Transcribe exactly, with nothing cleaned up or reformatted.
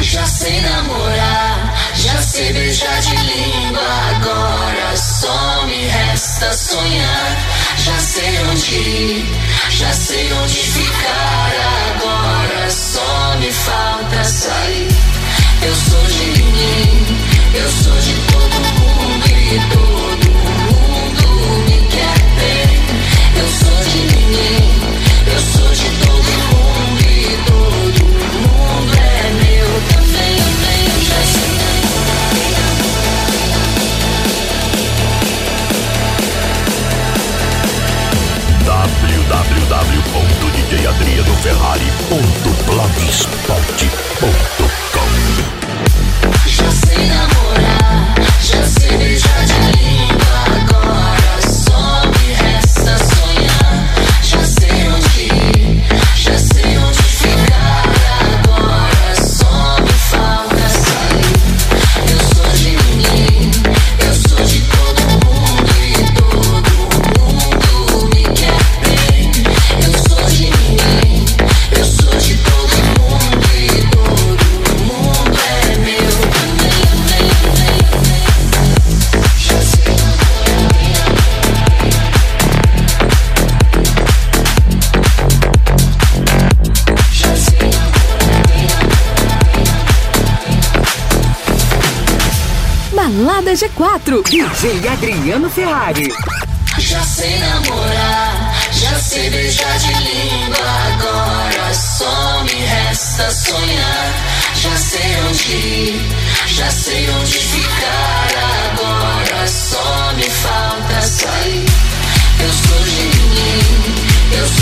Já sei namorar, já sei beijar de língua. Agora só me resta sonhar. Já sei onde ir, já sei onde ficar. Agora só me falta sair. Eu sou de ninguém, eu sou de todo mundo e todo mundo me quer bem. Eu sou de ninguém, eu sou de todo mundo e todo mundo é meu também. Eu já sei w w w ponto d j adriano ferrari ponto blogspot ponto com. Já sei namorar, já sei beijar de língua. Agora só me resta sonhar. Já sei onde ir, já sei onde ficar. Agora só me falta sair. Eu sou de ninguém, eu sou de todo mundo e todo mundo me quer bem. Eu sou de ninguém, eu sou de todo mundo e todo mundo é meu também. Já sei já sei Balada G quatro, D J Adriano Ferrari. Já sei namorar, já sei beijar de língua. Agora só me resta sonhar. Já sei onde ir, já sei onde ficar. Agora só me falta sair. Eu sou de ninguém, eu sou